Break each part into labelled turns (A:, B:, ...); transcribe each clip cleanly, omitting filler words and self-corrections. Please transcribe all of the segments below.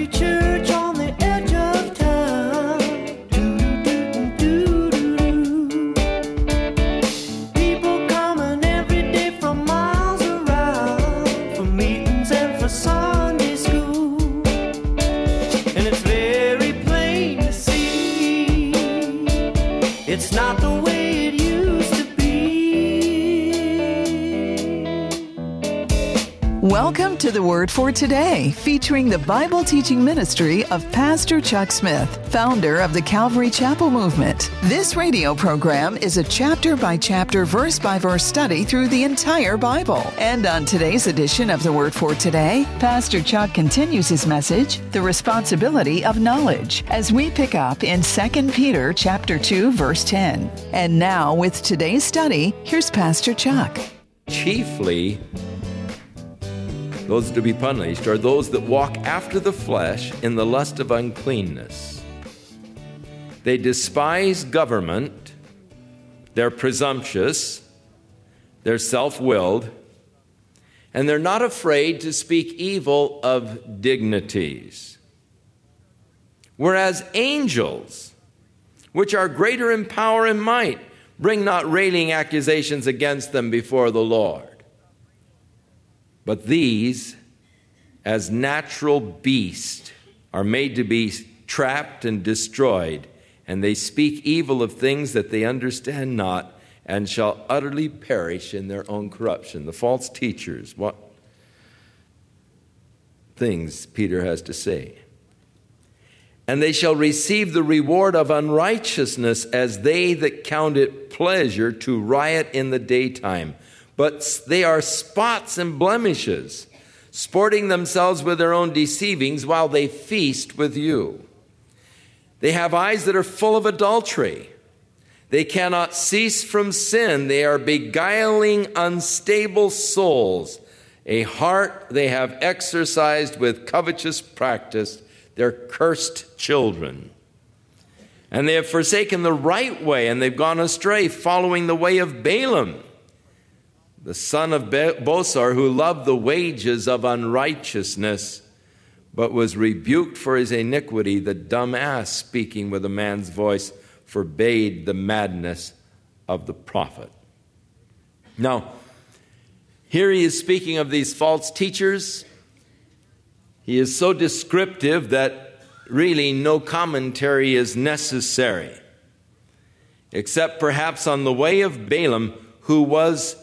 A: Country church on the edge of town. Do-do-do-do-do-do. People coming every day from miles around for meetings and for Sunday school. And it's very plain to see it's not the way it used to be.
B: Welcome to the Word for Today, featuring the Bible teaching ministry of Pastor Chuck Smith, founder of the Calvary Chapel Movement. This radio program is a chapter-by-chapter, verse-by-verse study through the entire Bible. And on today's edition of the Word for Today, Pastor Chuck continues his message, The Responsibility of Knowledge, as we pick up in 2 Peter chapter 2, verse 10. And now, with today's study, here's Pastor Chuck.
C: Chiefly, those to be punished are those that walk after the flesh in the lust of uncleanness. They despise government, they're presumptuous, they're self-willed, and they're not afraid to speak evil of dignities. Whereas angels, which are greater in power and might, bring not railing accusations against them before the Lord. But these, as natural beasts, are made to be trapped and destroyed, and they speak evil of things that they understand not, and shall utterly perish in their own corruption. The false teachers, what things Peter has to say. And they shall receive the reward of unrighteousness as they that count it pleasure to riot in the daytime. But they are spots and blemishes, sporting themselves with their own deceivings while they feast with you. They have eyes that are full of adultery. They cannot cease from sin. They are beguiling unstable souls. A heart they have exercised with covetous practice. They're cursed children. And they have forsaken the right way, and they've gone astray, following the way of Balaam, the son of Bosor, who loved the wages of unrighteousness, but was rebuked for his iniquity. The dumb ass, speaking with a man's voice, forbade the madness of the prophet. Now, here he is speaking of these false teachers. He is so descriptive that really no commentary is necessary, except perhaps on the way of Balaam, who was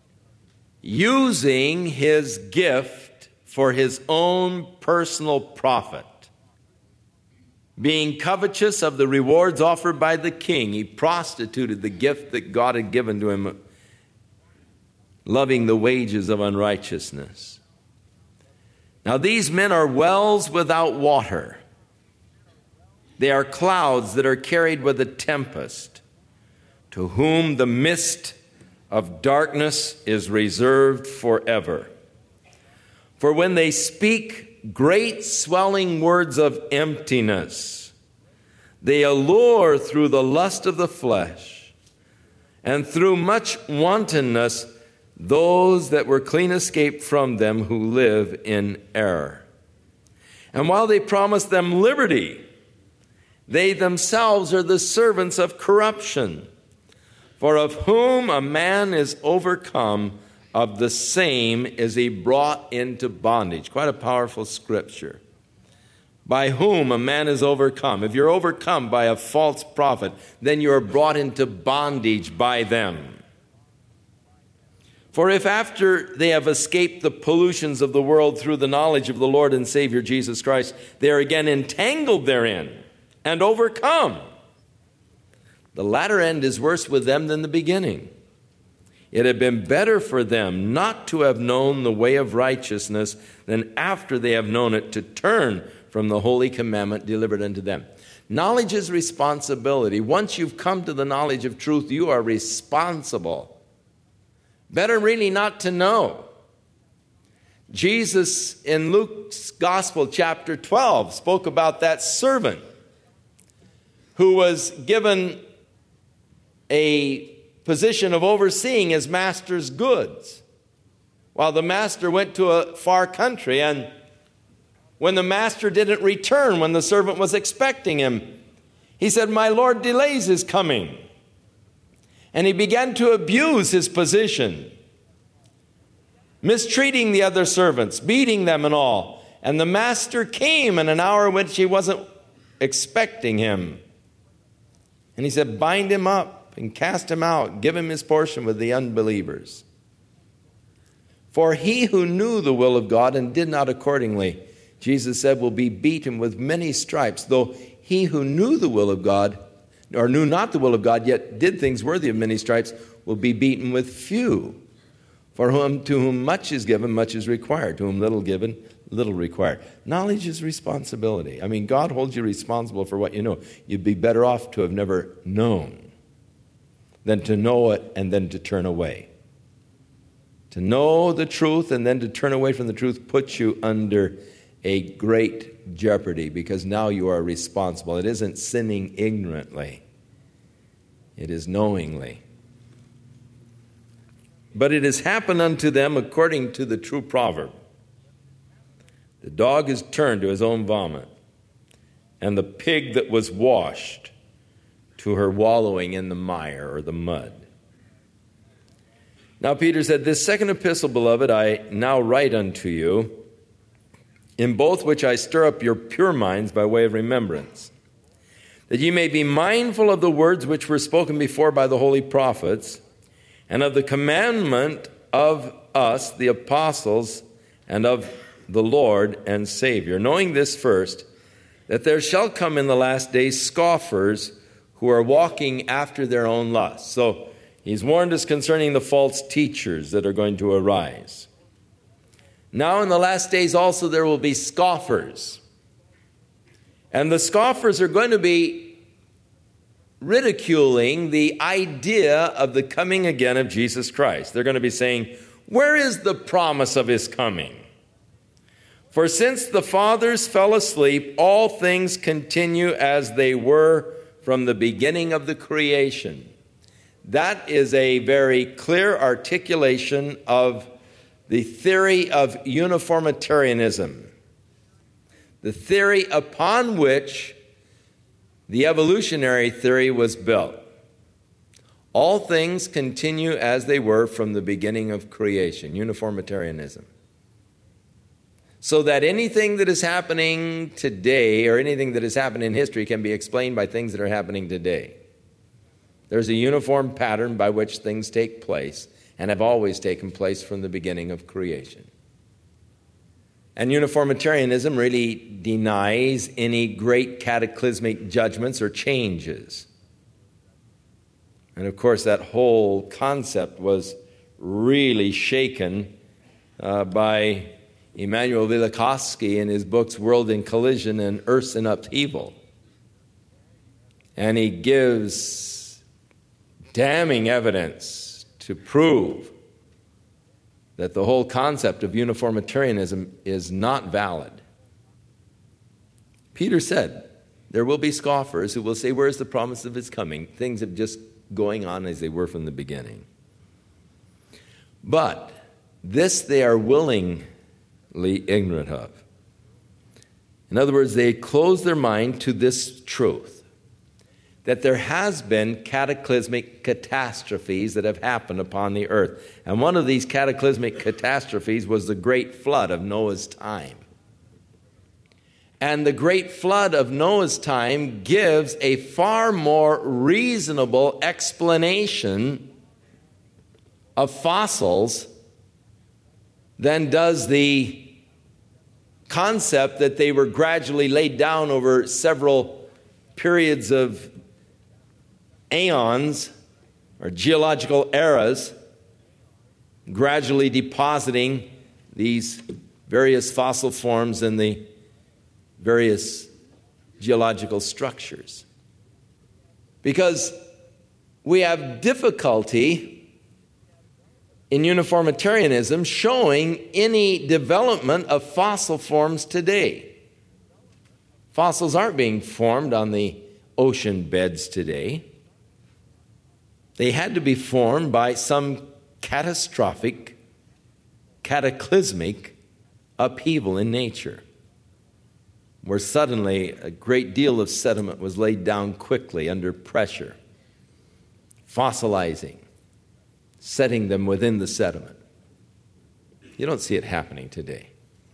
C: using his gift for his own personal profit. Being covetous of the rewards offered by the king, he prostituted the gift that God had given to him, loving the wages of unrighteousness. Now these men are wells without water. They are clouds that are carried with a tempest, to whom the mist of darkness is reserved forever. For when they speak great swelling words of emptiness, they allure through the lust of the flesh, and through much wantonness those that were clean escaped from them who live in error. And while they promise them liberty, they themselves are the servants of corruption. For of whom a man is overcome, of the same is he brought into bondage. Quite a powerful scripture. By whom a man is overcome. If you're overcome by a false prophet, then you are brought into bondage by them. For if after they have escaped the pollutions of the world through the knowledge of the Lord and Savior Jesus Christ, they are again entangled therein and overcome, the latter end is worse with them than the beginning. It had been better for them not to have known the way of righteousness than after they have known it to turn from the holy commandment delivered unto them. Knowledge is responsibility. Once you've come to the knowledge of truth, you are responsible. Better really not to know. Jesus in Luke's Gospel, chapter 12, spoke about that servant who was given a position of overseeing his master's goods, while the master went to a far country and when the master didn't return when the servant was expecting him. He said, "My Lord delays his coming." And he began to abuse his position, mistreating the other servants, beating them and all. And the master came in an hour which he wasn't expecting him. And he said, "Bind him up and cast him out. Give him his portion with the unbelievers." For he who knew the will of God and did not accordingly, Jesus said, will be beaten with many stripes. Though he who knew the will of God, or knew not the will of God, yet did things worthy of many stripes, will be beaten with few. For to whom much is given, much is required. To whom little given, little required. Knowledge is responsibility. I mean, God holds you responsible for what you know. You'd be better off to have never known than to know it and then to turn away. To know the truth and then to turn away from the truth puts you under a great jeopardy, because now you are responsible. It isn't sinning ignorantly. It is knowingly. But it has happened unto them according to the true proverb. The dog is turned to his own vomit, and the pig that was washed to her wallowing in the mire or the mud. Now Peter said, "This second epistle, beloved, I now write unto you, in both which I stir up your pure minds by way of remembrance, that ye may be mindful of the words which were spoken before by the holy prophets, and of the commandment of us, the apostles, and of the Lord and Savior, knowing this first, that there shall come in the last days scoffers who are walking after their own lusts." So he's warned us concerning the false teachers that are going to arise. Now in the last days also there will be scoffers. And the scoffers are going to be ridiculing the idea of the coming again of Jesus Christ. They're going to be saying, "Where is the promise of his coming? For since the fathers fell asleep, all things continue as they were from the beginning of the creation." That is a very clear articulation of the theory of uniformitarianism, the theory upon which the evolutionary theory was built. All things continue as they were from the beginning of creation, uniformitarianism. So that anything that is happening today or anything that has happened in history can be explained by things that are happening today. There's a uniform pattern by which things take place and have always taken place from the beginning of creation. And uniformitarianism really denies any great cataclysmic judgments or changes. And of course, that whole concept was really shaken by Immanuel Velikovsky in his books World in Collision and Earth in Upheaval. And he gives damning evidence to prove that the whole concept of uniformitarianism is not valid. Peter said, there will be scoffers who will say, "Where's the promise of his coming?" Things are just going on as they were from the beginning. But this they are willingly ignorant of. In other words, they close their mind to this truth, that there has been cataclysmic catastrophes that have happened upon the earth. And one of these cataclysmic catastrophes was the great flood of Noah's time. And the great flood of Noah's time gives a far more reasonable explanation of fossils than does the concept that they were gradually laid down over several periods of aeons or geological eras, gradually depositing these various fossil forms in the various geological structures. Because we have difficulty in uniformitarianism showing any development of fossil forms today. Fossils aren't being formed on the ocean beds today. They had to be formed by some catastrophic, cataclysmic upheaval in nature. where suddenly a great deal of sediment was laid down quickly under pressure, fossilizing, setting them within the sediment. You don't see it happening today.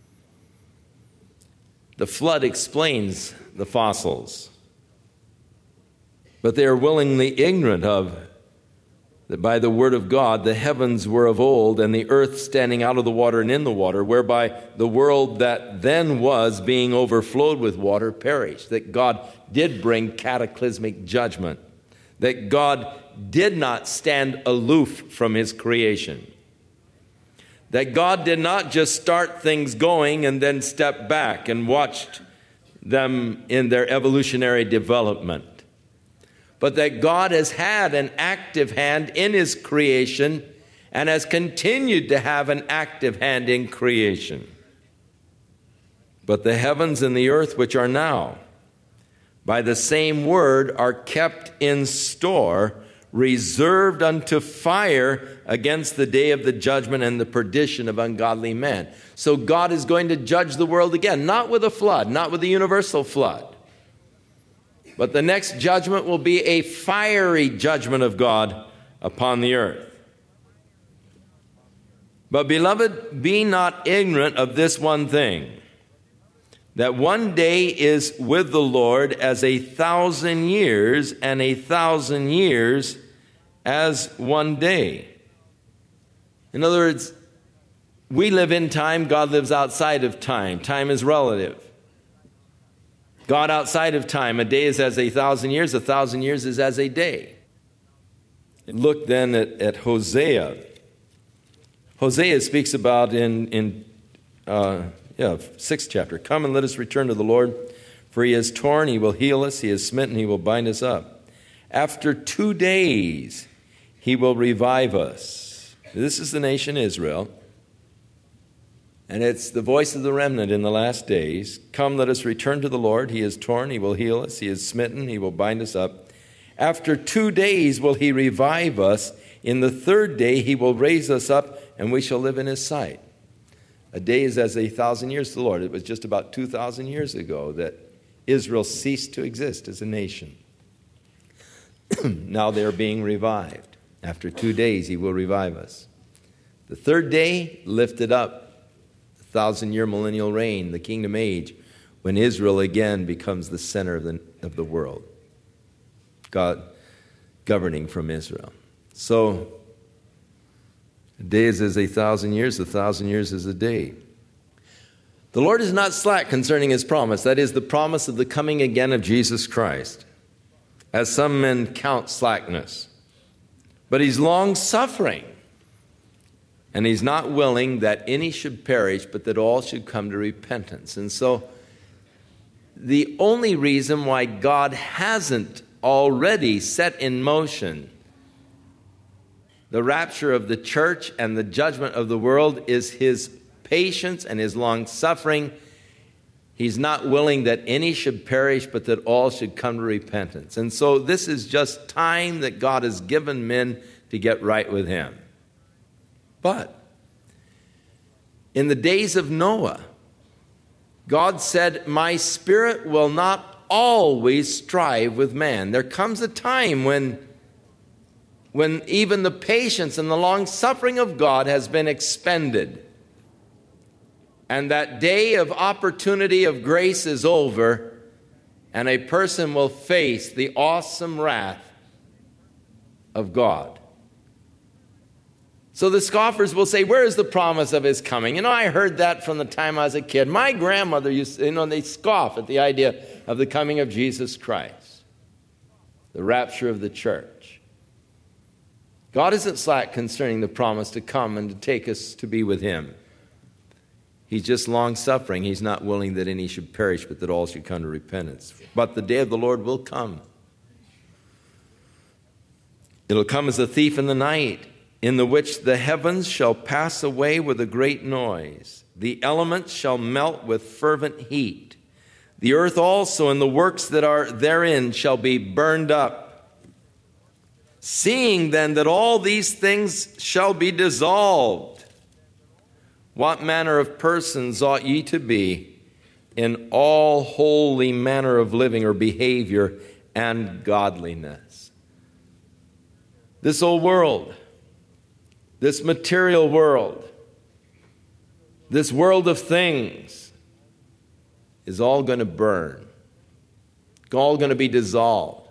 C: The flood explains the fossils, but they are willingly ignorant of that by the word of God the heavens were of old, and the earth standing out of the water and in the water, whereby the world that then was, being overflowed with water, perished. That God did bring cataclysmic judgment. That God did not stand aloof from his creation. That God did not just start things going and then step back and watched them in their evolutionary development, but that God has had an active hand in his creation and has continued to have an active hand in creation. But the heavens and the earth, which are now, by the same word, are kept in store, reserved unto fire against the day of the judgment and the perdition of ungodly men. So God is going to judge the world again, not with a flood, not with a universal flood. But the next judgment will be a fiery judgment of God upon the earth. But beloved, be not ignorant of this one thing, that one day is with the Lord as 1,000 years, and 1,000 years as one day. In other words, we live in time, God lives outside of time. Time is relative. God outside of time, a day is as 1,000 years, 1,000 years is as a day. Look then at Hosea. Hosea speaks about in 6th chapter. Come and let us return to the Lord, for he is torn, he will heal us, he is smitten, he will bind us up. After 2 days, he will revive us. This is the nation Israel. And it's the voice of the remnant in the last days. Come, let us return to the Lord. He is torn, he will heal us. He is smitten, he will bind us up. After 2 days will he revive us. In the third day he will raise us up, and we shall live in his sight. A day is as 1,000 years to the Lord. It was just about 2,000 years ago that Israel ceased to exist as a nation. Now they are being revived. After 2 days he will revive us. The third day, lifted up. 1,000-year millennial reign, the kingdom age, when Israel again becomes the center of the world. God governing from Israel. So, a day is as 1,000 years, 1,000 years is a day. The Lord is not slack concerning his promise, that is, the promise of the coming again of Jesus Christ, as some men count slackness. But he's long-suffering. And he's not willing that any should perish, but that all should come to repentance. And so the only reason why God hasn't already set in motion the rapture of the church and the judgment of the world is his patience and his long-suffering. He's not willing that any should perish, but that all should come to repentance. And so this is just time that God has given men to get right with him. But in the days of Noah, God said, my spirit will not always strive with man. There comes a time when even the patience and the long-suffering of God has been expended. And that day of opportunity of grace is over, and a person will face the awesome wrath of God. So the scoffers will say, where is the promise of his coming? I heard that from the time I was a kid. My grandmother used to, they scoff at the idea of the coming of Jesus Christ, the rapture of the church. God isn't slack concerning the promise to come and to take us to be with him. He's just long-suffering. He's not willing that any should perish, but that all should come to repentance. But the day of the Lord will come. It'll come as a thief in the night, in the which the heavens shall pass away with a great noise. The elements shall melt with fervent heat. The earth also and the works that are therein shall be burned up. Seeing then that all these things shall be dissolved, what manner of persons ought ye to be in all holy manner of living or behavior and godliness. This old world, this material world, this world of things is all going to burn. It's all going to be dissolved.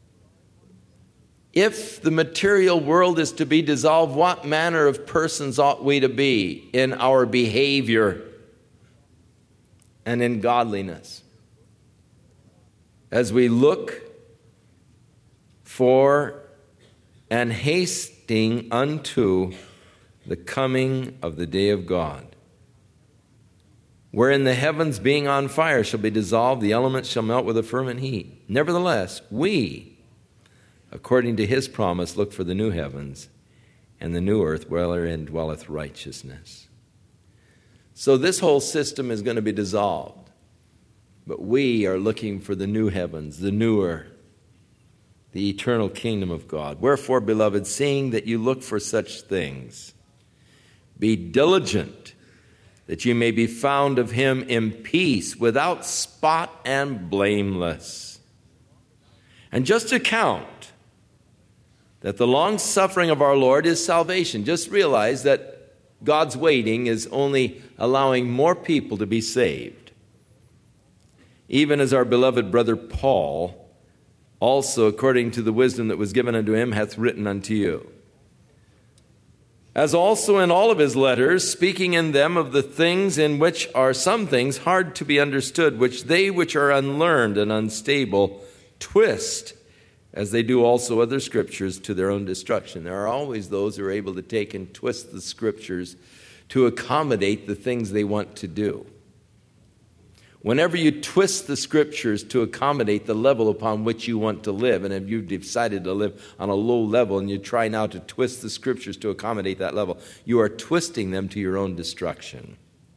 C: If the material world is to be dissolved, what manner of persons ought we to be in our behavior and in godliness? As we look for and hasting unto the coming of the day of God, wherein the heavens being on fire shall be dissolved, the elements shall melt with a fervent heat. Nevertheless, we, according to his promise, look for the new heavens and the new earth wherein dwelleth righteousness. So this whole system is going to be dissolved. But we are looking for the new heavens, the new earth, the eternal kingdom of God. Wherefore, beloved, seeing that you look for such things, be diligent that you may be found of him in peace, without spot and blameless. And just to count that the long suffering of our Lord is salvation. Just realize that God's waiting is only allowing more people to be saved. Even as our beloved brother Paul, also according to the wisdom that was given unto him, hath written unto you. As also in all of his letters, speaking in them of the things in which are some things hard to be understood, which they which are unlearned and unstable twist, as they do also other scriptures, to their own destruction. There are always those who are able to take and twist the scriptures to accommodate the things they want to do. Whenever you twist the scriptures to accommodate the level upon which you want to live, and if you've decided to live on a low level and you try now to twist the scriptures to accommodate that level, you are twisting them to your own destruction.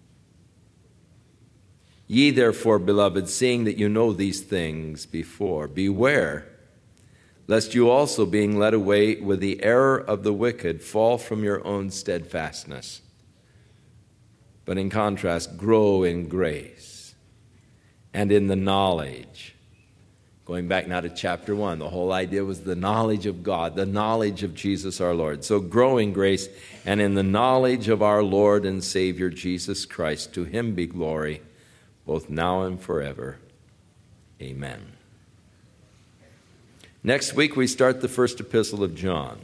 C: Ye therefore, beloved, seeing that you know these things before, beware, lest you also, being led away with the error of the wicked, fall from your own steadfastness. But in contrast, grow in grace and in the knowledge. Going back now to chapter 1, the whole idea was the knowledge of God, the knowledge of Jesus our Lord. So grow in grace and in the knowledge of our Lord and Savior Jesus Christ. To him be glory, both now and forever. Amen. Next week we start the first epistle of John.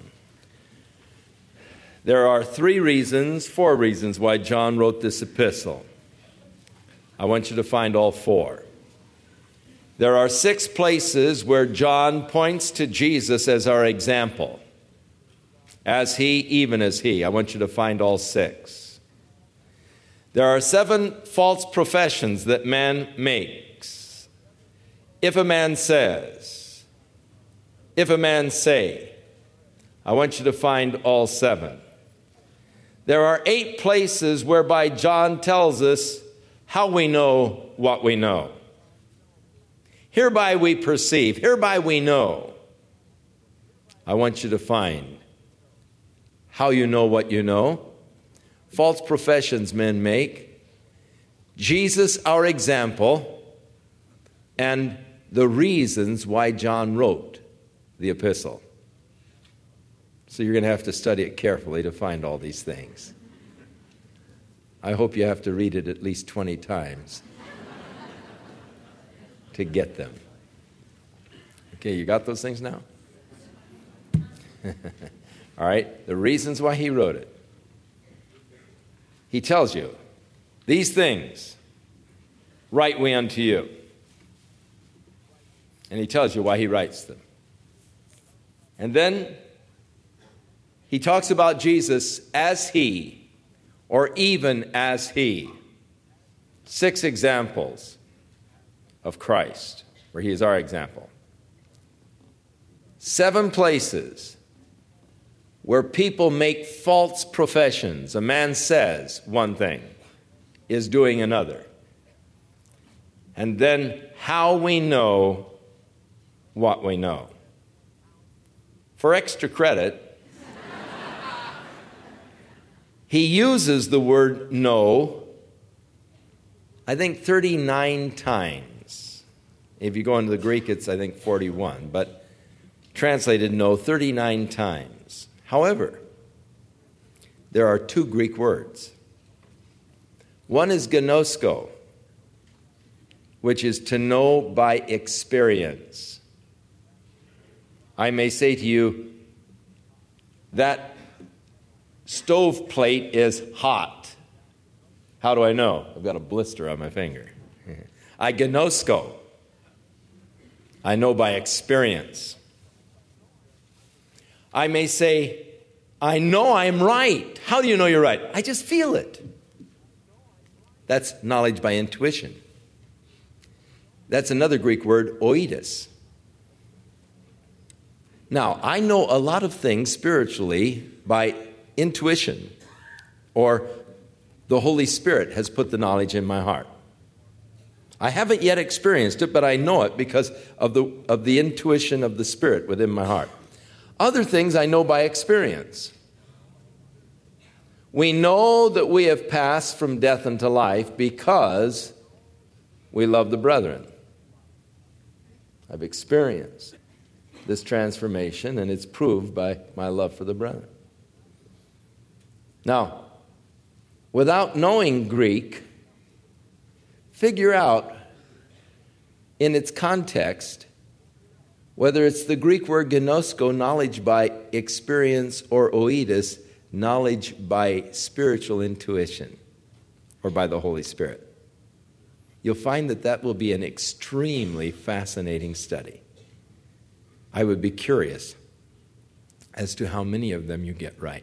C: There are four reasons why John wrote this epistle. I want you to find all four. There are 6 places where John points to Jesus as our example. As he, even as he. I want you to find all 6. There are 7 false professions that man makes. If a man says, if a man say, I want you to find all 7. There are 8 places whereby John tells us how we know what we know. Hereby we perceive, hereby we know. I want you to find how you know what you know. False professions men make. Jesus, our example, and the reasons why John wrote the epistle. So you're going to have to study it carefully to find all these things. I hope you have to read it at least 20 times to get them. Okay, you got those things now? All right, the reasons why he wrote it. He tells you, these things write we unto you. And he tells you why he writes them. And then he talks about Jesus as he, or even as he. 6 examples of Christ, where he is our example. 7 places where people make false professions. A man says one thing, is doing another. And then how we know what we know. For extra credit, he uses the word know I think 39 times. If you go into the Greek, it's, I think, 41. But translated, no, 39 times. However, there are two Greek words. One is gnosko, which is to know by experience. I may say to you, that stove plate is hot. How do I know? I've got a blister on my finger. I gnosko. I know by experience. I may say, I know I'm right. How do you know you're right? I just feel it. That's knowledge by intuition. That's another Greek word, oides. Now, I know a lot of things spiritually by intuition, or the Holy Spirit has put the knowledge in my heart. I haven't yet experienced it, but I know it because of the intuition of the Spirit within my heart. Other things I know by experience. We know that we have passed from death unto life because we love the brethren. I've experienced this transformation, and it's proved by my love for the brethren. Now, without knowing Greek, figure out in its context whether it's the Greek word gnosko, knowledge by experience, or oides, knowledge by spiritual intuition, or by the Holy Spirit. You'll find that that will be an extremely fascinating study. I would be curious as to how many of them you get right.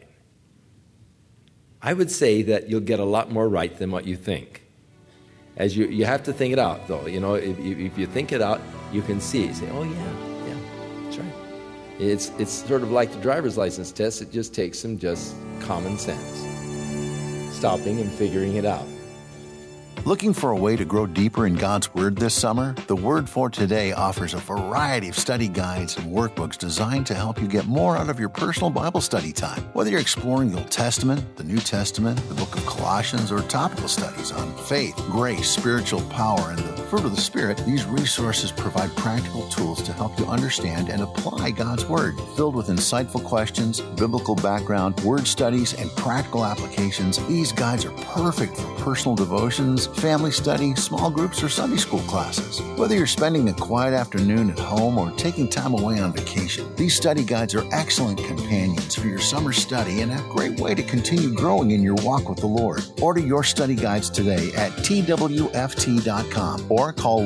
C: I would say that you'll get a lot more right than what you think. As you have to think it out, though. You know, if you think it out, you can see. You say, oh, yeah, that's right. It's sort of like the driver's license test. It just takes some just common sense. Stopping and figuring it out.
D: Looking for a way to grow deeper in God's Word this summer? The Word for Today offers a variety of study guides and workbooks designed to help you get more out of your personal Bible study time. Whether you're exploring the Old Testament, the New Testament, the book of Colossians, or topical studies on faith, grace, spiritual power, and the fruit of the Spirit, these resources provide practical tools to help you understand and apply God's Word. Filled with insightful questions, biblical background, word studies, and practical applications, these guides are perfect for personal devotions, family study, small groups, or Sunday school classes. Whether you're spending a quiet afternoon at home or taking time away on vacation, these study guides are excellent companions for your summer study and a great way to continue growing in your walk with the Lord. Order your study guides today at twft.com or call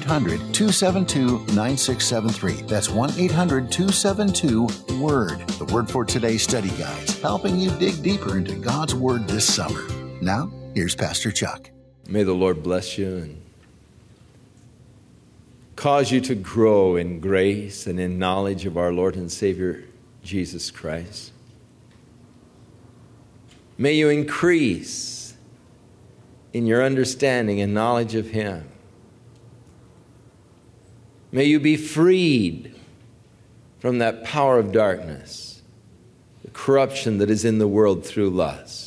D: 1-800-272-9673. That's 1-800-272-WORD. The Word for Today study guides, helping you dig deeper into God's Word this summer. Now, here's Pastor Chuck.
C: May the Lord bless you and cause you to grow in grace and in knowledge of our Lord and Savior, Jesus Christ. May you increase in your understanding and knowledge of Him. May you be freed from that power of darkness, the corruption that is in the world through lust.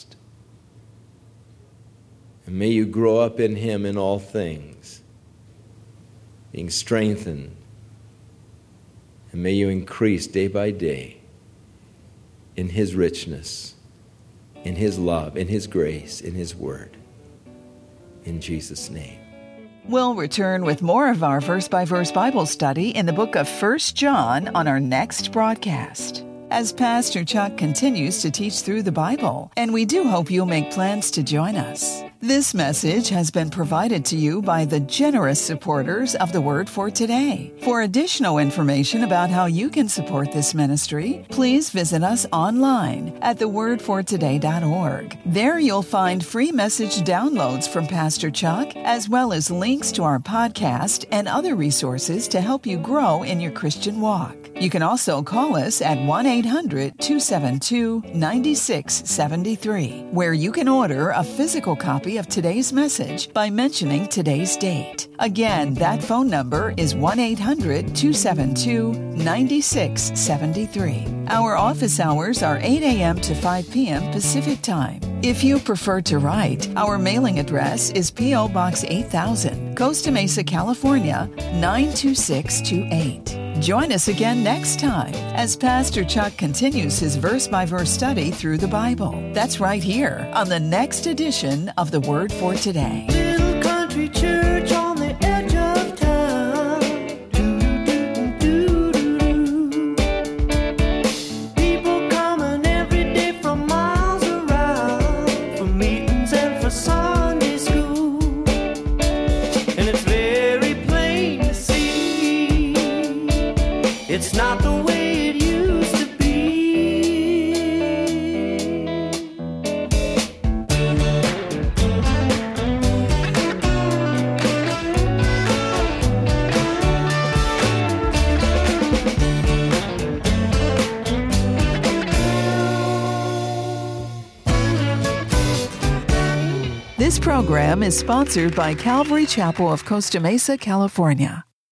C: And may you grow up in Him in all things, being strengthened. And may you increase day by day in His richness, in His love, in His grace, in His Word. In Jesus' name.
B: We'll return with more of our verse-by-verse Bible study in the book of 1 John on our next broadcast, as Pastor Chuck continues to teach through the Bible, and we do hope you'll make plans to join us. This message has been provided to you by the generous supporters of the Word for Today. For additional information about how you can support this ministry, please visit us online at thewordfortoday.org. There you'll find free message downloads from Pastor Chuck, as well as links to our podcast and other resources to help you grow in your Christian walk. You can also call us at 1-800-272-9673, where you can order a physical copy of today's message by mentioning today's date. Again, that phone number is 1-800-272-9673. Our office hours are 8 a.m. to 5 p.m. Pacific Time. If you prefer to write, our mailing address is P.O. Box 8000, Costa Mesa, California, 92628. Join us again next time as Pastor Chuck continues his verse-by-verse study through the Bible. That's right here on the next edition of The Word for Today.
A: Little country church on the edge of town. Do-do-do-do-do-do. People coming every day from miles around for meetings and for Sunday school. And it's very plain to see it's not the way it used to be.
B: This program is sponsored by Calvary Chapel of Costa Mesa, California.